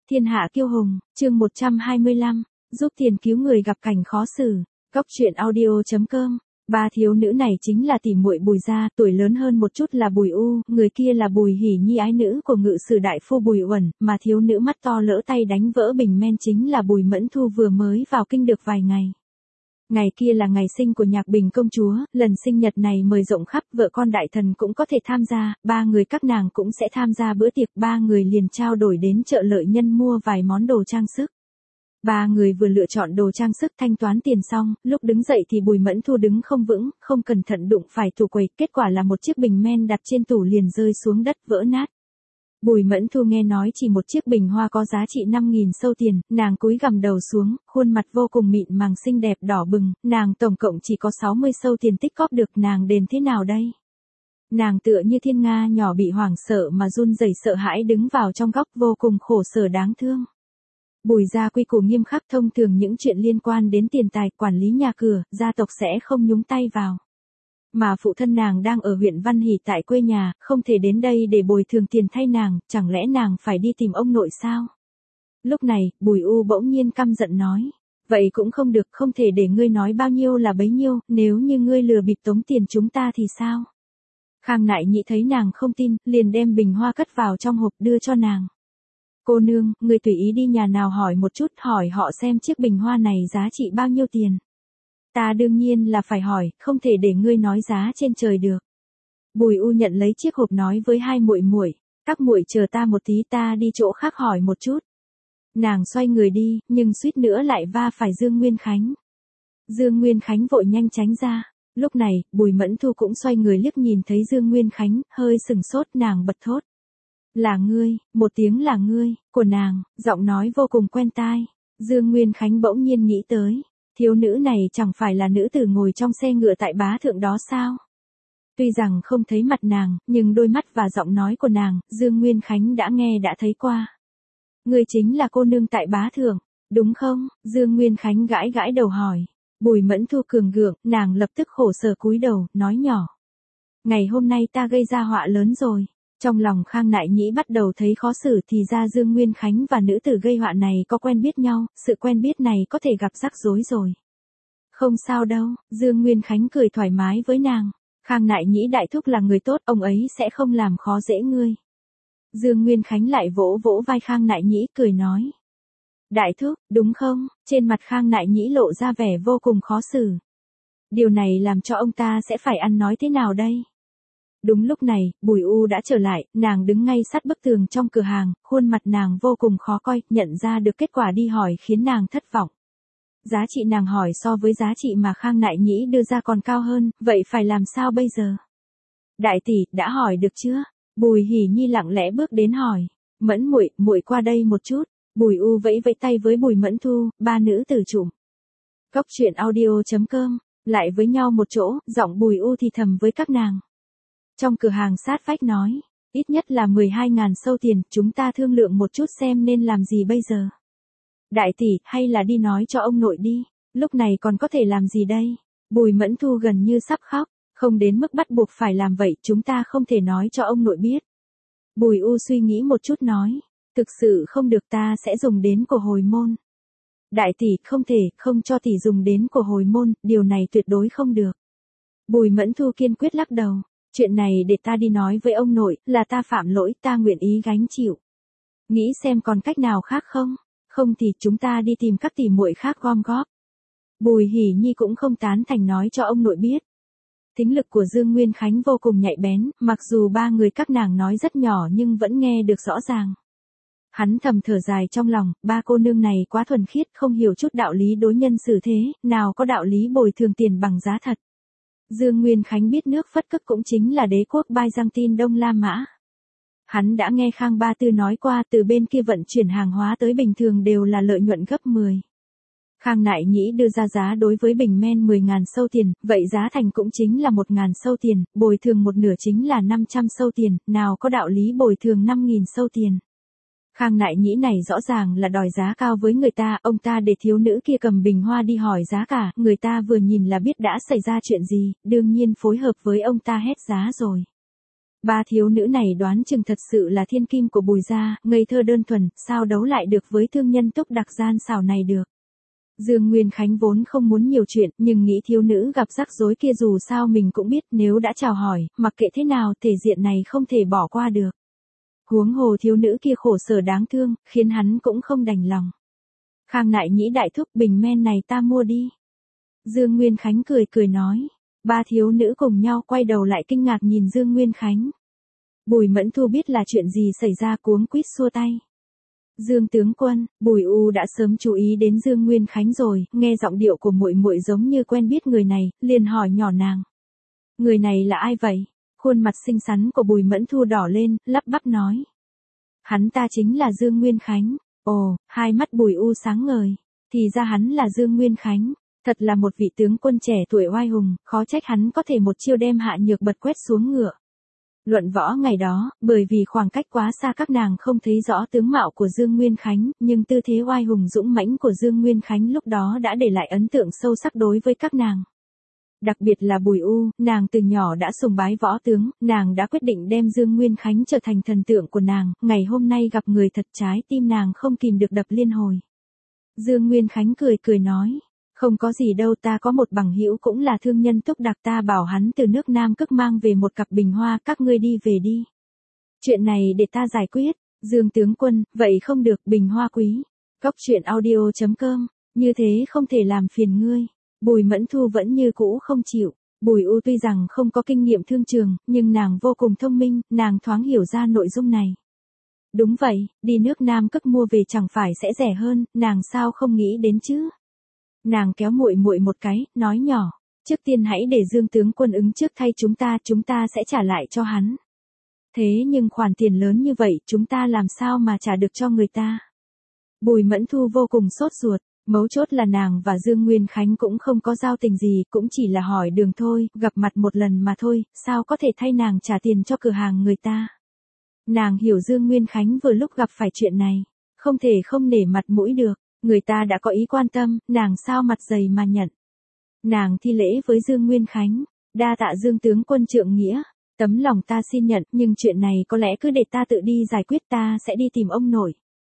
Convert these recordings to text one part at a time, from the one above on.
Thiên hạ kiêu hùng, chương 125, giúp tiền cứu người gặp cảnh khó xử. Góc truyện audio.com. Ba thiếu nữ này chính là tỷ muội Bùi gia, tuổi lớn hơn một chút là Bùi U, người kia là Bùi Hỉ Nhi ái nữ của ngự sử đại phu Bùi Uẩn, mà thiếu nữ mắt to lỡ tay đánh vỡ bình men chính là Bùi Mẫn Thu vừa mới vào kinh được vài ngày. Ngày kia là ngày sinh của Nhạc Bình công chúa, lần sinh nhật này mời rộng khắp, vợ con đại thần cũng có thể tham gia, ba người các nàng cũng sẽ tham gia bữa tiệc, ba người liền trao đổi đến chợ Lợi Nhân mua vài món đồ trang sức. Ba người vừa lựa chọn đồ trang sức thanh toán tiền xong, lúc đứng dậy thì Bùi Mẫn Thu đứng không vững, không cẩn thận đụng phải tủ quầy, kết quả là một chiếc bình men đặt trên tủ liền rơi xuống đất vỡ nát. Bùi Mẫn Thu nghe nói chỉ một chiếc bình hoa có giá trị 5.000 sâu tiền, nàng cúi gằm đầu xuống, khuôn mặt vô cùng mịn màng xinh đẹp đỏ bừng, nàng tổng cộng chỉ có 60 sâu tiền tích cóp được, nàng đền thế nào đây? Nàng tựa như thiên nga nhỏ bị hoảng sợ mà run rẩy sợ hãi đứng vào trong góc vô cùng khổ sở đáng thương. Bùi gia quy củ nghiêm khắc, thông thường những chuyện liên quan đến tiền tài, quản lý nhà cửa, gia tộc sẽ không nhúng tay vào. Mà phụ thân nàng đang ở huyện Văn Hỷ tại quê nhà, không thể đến đây để bồi thường tiền thay nàng, chẳng lẽ nàng phải đi tìm ông nội sao? Lúc này, Bùi U bỗng nhiên căm giận nói, vậy cũng không được, không thể để ngươi nói bao nhiêu là bấy nhiêu, nếu như ngươi lừa bịp tống tiền chúng ta thì sao? Khang Nại Nhĩ thấy nàng không tin, liền đem bình hoa cất vào trong hộp đưa cho nàng. Cô nương, ngươi tùy ý đi nhà nào hỏi một chút, hỏi họ xem chiếc bình hoa này giá trị bao nhiêu tiền. Ta đương nhiên là phải hỏi, không thể để ngươi nói giá trên trời được. Bùi U nhận lấy chiếc hộp nói với hai muội muội, các muội chờ ta một tí, ta đi chỗ khác hỏi một chút. Nàng xoay người đi, nhưng suýt nữa lại va phải Dương Nguyên Khánh. Dương Nguyên Khánh vội nhanh tránh ra. Lúc này, Bùi Mẫn Thu cũng xoay người liếc nhìn thấy Dương Nguyên Khánh, hơi sừng sốt, nàng bật thốt. Là ngươi, một tiếng là ngươi, của nàng, giọng nói vô cùng quen tai. Dương Nguyên Khánh bỗng nhiên nghĩ tới, thiếu nữ này chẳng phải là nữ tử ngồi trong xe ngựa tại Bá Thượng đó sao? Tuy rằng không thấy mặt nàng, nhưng đôi mắt và giọng nói của nàng, Dương Nguyên Khánh đã nghe đã thấy qua. Ngươi chính là cô nương tại Bá Thượng, đúng không? Dương Nguyên Khánh gãi gãi đầu hỏi. Bùi Mẫn Thu cường gượng, nàng lập tức khổ sở cúi đầu, nói nhỏ. Ngày hôm nay ta gây ra họa lớn rồi. Trong lòng Khang Nại Nhĩ bắt đầu thấy khó xử, thì ra Dương Nguyên Khánh và nữ tử gây họa này có quen biết nhau, sự quen biết này có thể gặp rắc rối rồi. Không sao đâu, Dương Nguyên Khánh cười thoải mái với nàng. Khang Nại Nhĩ đại thúc là người tốt, ông ấy sẽ không làm khó dễ ngươi. Dương Nguyên Khánh lại vỗ vỗ vai Khang Nại Nhĩ cười nói. Đại thúc, đúng không? Trên mặt Khang Nại Nhĩ lộ ra vẻ vô cùng khó xử. Điều này làm cho ông ta sẽ phải ăn nói thế nào đây? Đúng lúc này, Bùi U đã trở lại, nàng đứng ngay sát bức tường trong cửa hàng, khuôn mặt nàng vô cùng khó coi, nhận ra được kết quả đi hỏi khiến nàng thất vọng. Giá trị nàng hỏi so với giá trị mà Khang Nại Nhĩ đưa ra còn cao hơn, vậy phải làm sao bây giờ? Đại tỷ, đã hỏi được chưa? Bùi Hỉ Nhi lặng lẽ bước đến hỏi. Mẫn muội, muội qua đây một chút. Bùi U vẫy vẫy tay với Bùi Mẫn Thu, ba nữ tử trụm. Góc truyện audio.com, lại với nhau một chỗ, giọng Bùi U thì thầm với các nàng. Trong cửa hàng sát vách nói, ít nhất là 12.000 sâu tiền, chúng ta thương lượng một chút xem nên làm gì bây giờ. Đại tỷ, hay là đi nói cho ông nội đi, lúc này còn có thể làm gì đây? Bùi Mẫn Thu gần như sắp khóc, không đến mức bắt buộc phải làm vậy, chúng ta không thể nói cho ông nội biết. Bùi U suy nghĩ một chút nói, thực sự không được, ta sẽ dùng đến của hồi môn. Đại tỷ, không thể, không cho tỷ dùng đến của hồi môn, điều này tuyệt đối không được. Bùi Mẫn Thu kiên quyết lắc đầu. Chuyện này để ta đi nói với ông nội, là ta phạm lỗi, ta nguyện ý gánh chịu. Nghĩ xem còn cách nào khác không? Không thì chúng ta đi tìm các tỷ muội khác gom góp. Bùi Hỉ Nhi cũng không tán thành nói cho ông nội biết. Thính lực của Dương Nguyên Khánh vô cùng nhạy bén, mặc dù ba người các nàng nói rất nhỏ nhưng vẫn nghe được rõ ràng. Hắn thầm thở dài trong lòng, ba cô nương này quá thuần khiết, không hiểu chút đạo lý đối nhân xử thế, nào có đạo lý bồi thường tiền bằng giá thật. Dương Nguyên Khánh biết nước Phất Cức cũng chính là đế quốc Byzantine Đông La Mã. Hắn đã nghe Khang Ba Tư nói qua, từ bên kia vận chuyển hàng hóa tới bình thường đều là lợi nhuận gấp 10. Khang Nại Nhĩ đưa ra giá đối với bình men 10.000 sâu tiền, vậy giá thành cũng chính là 1.000 sâu tiền, bồi thường một nửa chính là 500 sâu tiền, nào có đạo lý bồi thường 5.000 sâu tiền. Khang Nại Nhĩ này rõ ràng là đòi giá cao với người ta, ông ta để thiếu nữ kia cầm bình hoa đi hỏi giá cả, người ta vừa nhìn là biết đã xảy ra chuyện gì, đương nhiên phối hợp với ông ta hét giá rồi. Ba thiếu nữ này đoán chừng thật sự là thiên kim của Bùi gia, ngây thơ đơn thuần, sao đấu lại được với thương nhân Túc Đặc gian xảo này được. Dương Nguyên Khánh vốn không muốn nhiều chuyện, nhưng nghĩ thiếu nữ gặp rắc rối kia dù sao mình cũng biết, nếu đã chào hỏi, mặc kệ thế nào, thể diện này không thể bỏ qua được. Huống hồ thiếu nữ kia khổ sở đáng thương, khiến hắn cũng không đành lòng. Khang Nại Nhĩ đại thúc, bình men này ta mua đi. Dương Nguyên Khánh cười cười nói. Ba thiếu nữ cùng nhau quay đầu lại kinh ngạc nhìn Dương Nguyên Khánh. Bùi Mẫn Thu biết là chuyện gì xảy ra, cuống quýt xua tay. Dương tướng quân, Bùi U đã sớm chú ý đến Dương Nguyên Khánh rồi, nghe giọng điệu của muội muội giống như quen biết người này, liền hỏi nhỏ nàng. Người này là ai vậy? Khuôn mặt xinh xắn của Bùi Mẫn Thu đỏ lên, lắp bắp nói. Hắn ta chính là Dương Nguyên Khánh. Ồ, hai mắt Bùi U sáng ngời. Thì ra hắn là Dương Nguyên Khánh. Thật là một vị tướng quân trẻ tuổi oai hùng, khó trách hắn có thể một chiêu đem Hạ Nhược Bật quét xuống ngựa. Luận võ ngày đó, bởi vì khoảng cách quá xa các nàng không thấy rõ tướng mạo của Dương Nguyên Khánh, nhưng tư thế oai hùng dũng mãnh của Dương Nguyên Khánh lúc đó đã để lại ấn tượng sâu sắc đối với các nàng. Đặc biệt là Bùi U, nàng từ nhỏ đã sùng bái võ tướng, nàng đã quyết định đem Dương Nguyên Khánh trở thành thần tượng của nàng, ngày hôm nay gặp người thật trái tim nàng không kìm được đập liên hồi. Dương Nguyên Khánh cười cười nói. Không có gì đâu, ta có một bằng hữu cũng là thương nhân Túc Đặc, ta bảo hắn từ nước Nam Cức mang về một cặp bình hoa, các ngươi đi về đi. Chuyện này để ta giải quyết. Dương tướng quân, vậy không được, bình hoa quý. Cóc truyện audio.com, như thế không thể làm phiền ngươi. Bùi Mẫn Thu vẫn như cũ không chịu. Bùi U tuy rằng không có kinh nghiệm thương trường, nhưng nàng vô cùng thông minh, nàng thoáng hiểu ra nội dung này. Đúng vậy, đi nước Nam Cức mua về chẳng phải sẽ rẻ hơn, nàng sao không nghĩ đến chứ? Nàng kéo muội muội một cái, nói nhỏ, trước tiên hãy để Dương tướng quân ứng trước thay chúng ta sẽ trả lại cho hắn. Thế nhưng khoản tiền lớn như vậy, chúng ta làm sao mà trả được cho người ta? Bùi Mẫn Thu vô cùng sốt ruột, mấu chốt là nàng và Dương Nguyên Khánh cũng không có giao tình gì, cũng chỉ là hỏi đường thôi, gặp mặt một lần mà thôi, sao có thể thay nàng trả tiền cho cửa hàng người ta? Nàng hiểu Dương Nguyên Khánh vừa lúc gặp phải chuyện này, không thể không nể mặt mũi được. Người ta đã có ý quan tâm, nàng sao mặt dày mà nhận. Nàng thi lễ với Dương Nguyên Khánh, đa tạ Dương tướng quân trượng nghĩa, tấm lòng ta xin nhận, nhưng chuyện này có lẽ cứ để ta tự đi giải quyết, ta sẽ đi tìm ông nội.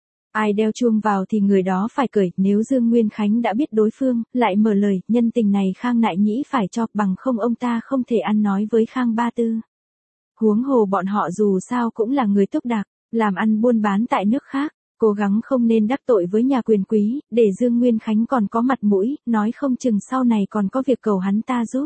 Ai đeo chuông vào thì người đó phải cười, nếu Dương Nguyên Khánh đã biết đối phương, lại mở lời, nhân tình này Khang Nại Nhĩ phải cho, bằng không ông ta không thể ăn nói với Khang Ba Tư. Huống hồ bọn họ dù sao cũng là người Túc Đặc, làm ăn buôn bán tại nước khác. Cố gắng không nên đắc tội với nhà quyền quý, để Dương Nguyên Khánh còn có mặt mũi, nói không chừng sau này còn có việc cầu hắn ta giúp.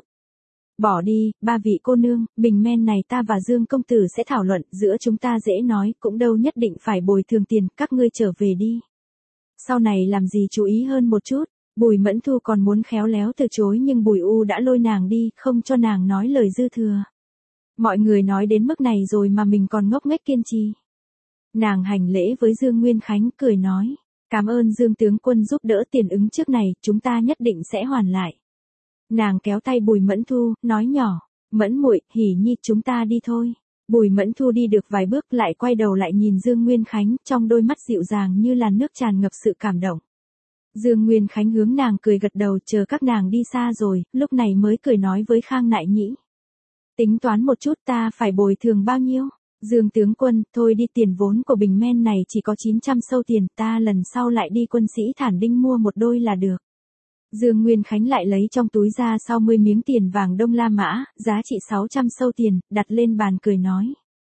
Bỏ đi, ba vị cô nương, bình men này ta và Dương công tử sẽ thảo luận, giữa chúng ta dễ nói, cũng đâu nhất định phải bồi thường tiền, các ngươi trở về đi. Sau này làm gì chú ý hơn một chút, Bùi Mẫn Thu còn muốn khéo léo từ chối nhưng Bùi U đã lôi nàng đi, không cho nàng nói lời dư thừa. Mọi người nói đến mức này rồi mà mình còn ngốc nghếch kiên trì. Nàng hành lễ với Dương Nguyên Khánh, cười nói, cảm ơn Dương tướng quân giúp đỡ, tiền ứng trước này, chúng ta nhất định sẽ hoàn lại. Nàng kéo tay Bùi Mẫn Thu, nói nhỏ, Mẫn muội, Hỉ Nhi, chúng ta đi thôi. Bùi Mẫn Thu đi được vài bước lại quay đầu lại nhìn Dương Nguyên Khánh, trong đôi mắt dịu dàng như làn nước tràn ngập sự cảm động. Dương Nguyên Khánh hướng nàng cười gật đầu, chờ các nàng đi xa rồi, lúc này mới cười nói với Khang Nại Nhĩ. Tính toán một chút, ta phải bồi thường bao nhiêu? Dương tướng quân, thôi đi, tiền vốn của bình men này chỉ có 900 sâu tiền, ta lần sau lại đi Quân Sĩ Thản Đinh mua một đôi là được. Dương Nguyên Khánh lại lấy trong túi ra 60 miếng tiền vàng Đông La Mã, giá trị 600 sâu tiền, đặt lên bàn cười nói.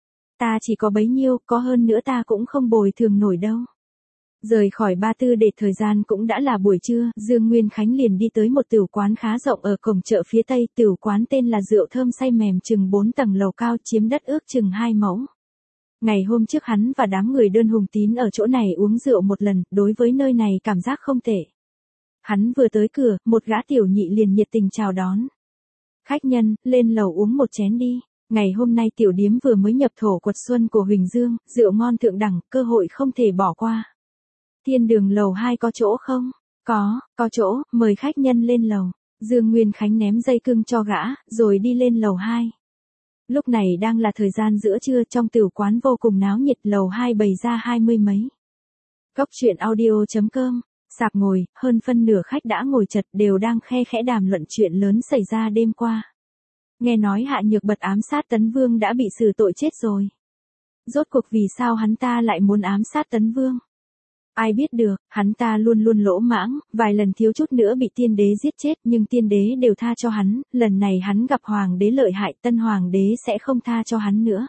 Ta chỉ có bấy nhiêu, có hơn nữa ta cũng không bồi thường nổi đâu. Rời khỏi Ba Tư để thời gian cũng đã là buổi trưa, Dương Nguyên Khánh liền đi tới một tửu quán khá rộng ở cổng chợ phía Tây, tửu quán tên là Rượu Thơm Say Mềm, chừng 4 tầng lầu cao, chiếm đất ước chừng 2 mẫu. Ngày hôm trước hắn và đám người đơn hùng tín ở chỗ này uống rượu một lần, đối với nơi này cảm giác không tệ. Hắn vừa tới cửa, một gã tiểu nhị liền nhiệt tình chào đón. Khách nhân, lên lầu uống một chén đi. Ngày hôm nay tiểu điếm vừa mới nhập thổ quật xuân của Huỳnh Dương, rượu ngon thượng đẳng, cơ hội không thể bỏ qua. Thiên đường lầu 2 có chỗ không? Có chỗ, mời khách nhân lên lầu. Dương Nguyên Khánh ném dây cưng cho gã, rồi đi lên lầu 2. Lúc này đang là thời gian giữa trưa, trong tửu quán vô cùng náo nhiệt, lầu 2 bày ra 20 mấy. Cóc truyện audio.com, sạp ngồi, hơn phân nửa khách đã ngồi chật, đều đang khe khẽ đàm luận chuyện lớn xảy ra đêm qua. Nghe nói Hạ Nhược Bật ám sát Tấn Vương đã bị xử tội chết rồi. Rốt cuộc vì sao hắn ta lại muốn ám sát Tấn Vương? Ai biết được, hắn ta luôn luôn lỗ mãng, vài lần thiếu chút nữa bị tiên đế giết chết nhưng tiên đế đều tha cho hắn, lần này hắn gặp hoàng đế lợi hại, tân hoàng đế sẽ không tha cho hắn nữa.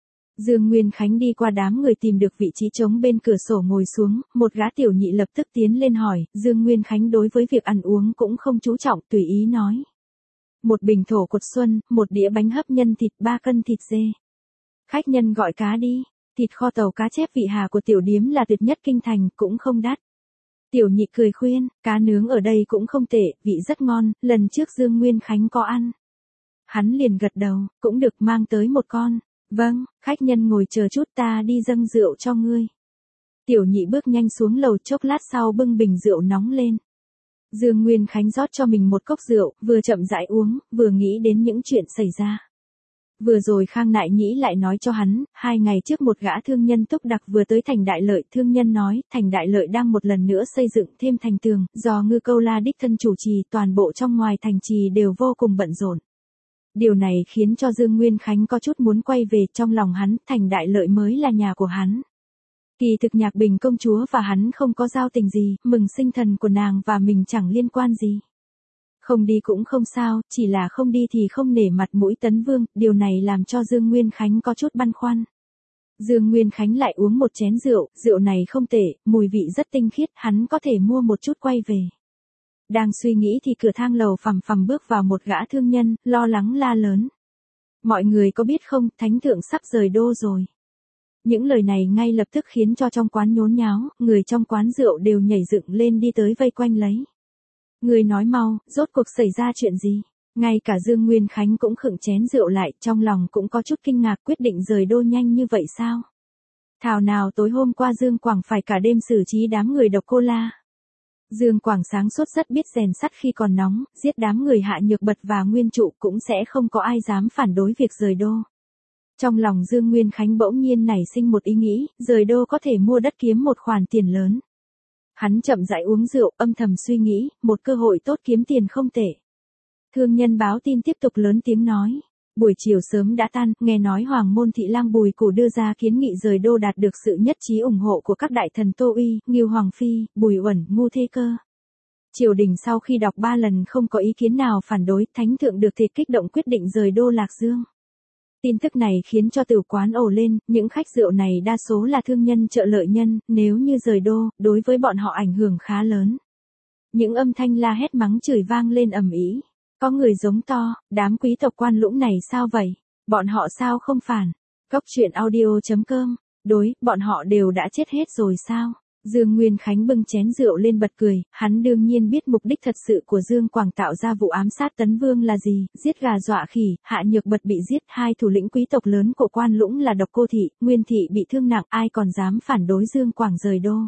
Dương Nguyên Khánh đi qua đám người tìm được vị trí trống bên cửa sổ ngồi xuống, một gã tiểu nhị lập tức tiến lên hỏi, Dương Nguyên Khánh đối với việc ăn uống cũng không chú trọng, tùy ý nói. Một bình thổ cột xuân, một đĩa bánh hấp nhân thịt, 3 cân thịt dê. Khách nhân gọi cá đi, thịt kho tàu cá chép vị Hà của tiểu điếm là tuyệt nhất kinh thành, cũng không đắt. Tiểu nhị cười khuyên, cá nướng ở đây cũng không tệ, vị rất ngon, lần trước Dương Nguyên Khánh có ăn. Hắn liền gật đầu, cũng được, mang tới một con. Vâng, khách nhân ngồi chờ chút, ta đi dâng rượu cho ngươi. Tiểu nhị bước nhanh xuống lầu, chốc lát sau bưng bình rượu nóng lên. Dương Nguyên Khánh rót cho mình một cốc rượu, vừa chậm rãi uống, vừa nghĩ đến những chuyện xảy ra. Vừa rồi Khang Nại Nhĩ lại nói cho hắn, 2 ngày trước một gã thương nhân túc đặc vừa tới thành Đại Lợi, thương nhân nói, thành Đại Lợi đang một lần nữa xây dựng thêm thành tường, do Ngư Câu La đích thân chủ trì, toàn bộ trong ngoài thành trì đều vô cùng bận rộn. Điều này khiến cho Dương Nguyên Khánh có chút muốn quay về, trong lòng hắn, thành Đại Lợi mới là nhà của hắn. Kỳ thực Nhạc Bình công chúa và hắn không có giao tình gì, mừng sinh thần của nàng và mình chẳng liên quan gì. Không đi cũng không sao, chỉ là không đi thì không nể mặt mũi Tấn Vương, điều này làm cho Dương Nguyên Khánh có chút băn khoăn. Dương Nguyên Khánh lại uống một chén rượu, rượu này không tệ, mùi vị rất tinh khiết, hắn có thể mua một chút quay về. Đang suy nghĩ thì cửa thang lầu phằm phằm bước vào một gã thương nhân, lo lắng la lớn. Mọi người có biết không, thánh thượng sắp rời đô rồi. Những lời này ngay lập tức khiến cho trong quán nhốn nháo, người trong quán rượu đều nhảy dựng lên đi tới vây quanh lấy. Người nói mau, rốt cuộc xảy ra chuyện gì? Ngay cả Dương Nguyên Khánh cũng khựng chén rượu lại, trong lòng cũng có chút kinh ngạc, quyết định rời đô nhanh như vậy sao? Thảo nào tối hôm qua Dương Quảng phải cả đêm xử trí đám người Độc Cô La. Dương Quảng sáng suốt rất biết rèn sắt khi còn nóng, giết đám người Hạ Nhược Bật và Nguyên Trụ cũng sẽ không có ai dám phản đối việc rời đô. Trong lòng Dương Nguyên Khánh bỗng nhiên nảy sinh một ý nghĩ, rời đô có thể mua đất kiếm một khoản tiền lớn. Hắn chậm rãi uống rượu, âm thầm suy nghĩ, một cơ hội tốt kiếm tiền không tệ. Thương nhân báo tin tiếp tục lớn tiếng nói. Buổi chiều sớm đã tan, nghe nói Hoàng môn thị lang Bùi Củ đưa ra kiến nghị rời đô đạt được sự nhất trí ủng hộ của các đại thần Tô Uy, Ngưu Hoàng Phi, Bùi Uẩn, Ngu Thê Cơ. Triều đình sau khi đọc 3 lần không có ý kiến nào phản đối, thánh thượng được thì kích động quyết định rời đô Lạc Dương. Tin tức này khiến cho tử quán ồ lên, những khách rượu này đa số là thương nhân chợ lợi nhân, nếu như rời đô, đối với bọn họ ảnh hưởng khá lớn. Những âm thanh la hét mắng chửi vang lên ầm ĩ. Có người giống to, đám quý tộc quan lũng này sao vậy? Bọn họ sao không phản? Góc truyện audio.com, đối, bọn họ đều đã chết hết rồi sao? Dương Nguyên Khánh bưng chén rượu lên bật cười, hắn đương nhiên biết mục đích thật sự của Dương Quảng tạo ra vụ ám sát Tấn Vương là gì, giết gà dọa khỉ, Hạ Nhược Bật bị giết, 2 thủ lĩnh quý tộc lớn của quan lũng là Độc Cô Thị, Nguyên Thị bị thương nặng, ai còn dám phản đối Dương Quảng rời đô.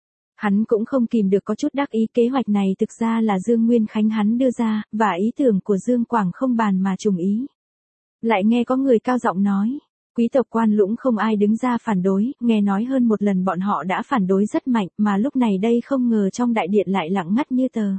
Hắn cũng không kìm được có chút đắc ý, kế hoạch này thực ra là Dương Nguyên Khánh hắn đưa ra, và ý tưởng của Dương Quảng không bàn mà trùng ý. Lại nghe có người cao giọng nói, quý tộc quan lũng không ai đứng ra phản đối, nghe nói hơn một lần bọn họ đã phản đối rất mạnh, mà lúc này đây không ngờ trong đại điện lại lặng ngắt như tờ.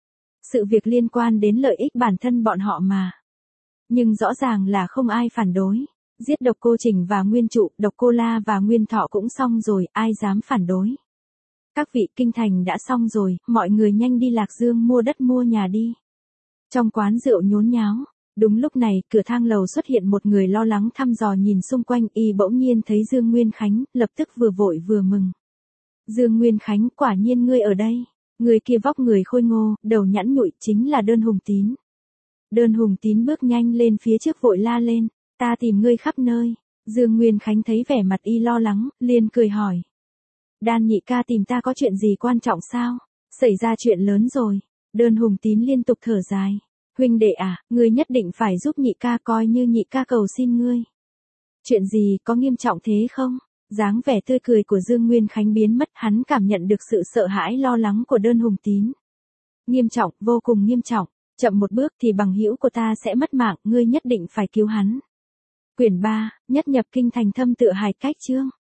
Sự việc liên quan đến lợi ích bản thân bọn họ mà. Nhưng rõ ràng là không ai phản đối. Giết Độc Cô Trình và Nguyên Trụ, Độc Cô La và Nguyên Thọ cũng xong rồi, ai dám phản đối. Các vị, kinh thành đã xong rồi, mọi người nhanh đi Lạc Dương mua đất mua nhà đi. Trong quán rượu nhốn nháo. Đúng lúc này, cửa thang lầu xuất hiện một người lo lắng thăm dò nhìn xung quanh, y bỗng nhiên thấy Dương Nguyên Khánh, lập tức vừa vội vừa mừng. Dương Nguyên Khánh, quả nhiên ngươi ở đây. Người kia vóc người khôi ngô, đầu nhẵn nhụi, chính là Đơn Hùng Tín. Đơn Hùng Tín bước nhanh lên phía trước vội la lên, ta tìm ngươi khắp nơi. Dương Nguyên Khánh thấy vẻ mặt y lo lắng, liền cười hỏi. Đan nhị ca tìm ta có chuyện gì quan trọng sao? Xảy ra chuyện lớn rồi. Đơn Hùng Tín liên tục thở dài. Huynh đệ à, ngươi nhất định phải giúp nhị ca, coi như nhị ca cầu xin ngươi. Chuyện gì, có nghiêm trọng thế không? Dáng vẻ tươi cười của Dương Nguyên Khánh biến mất, hắn cảm nhận được sự sợ hãi lo lắng của Đơn Hùng Tín. Nghiêm trọng, vô cùng nghiêm trọng, chậm một bước thì bằng hữu của ta sẽ mất mạng, ngươi nhất định phải cứu hắn. Quyển 3, nhất nhập kinh thành thâm tự hài cách chương.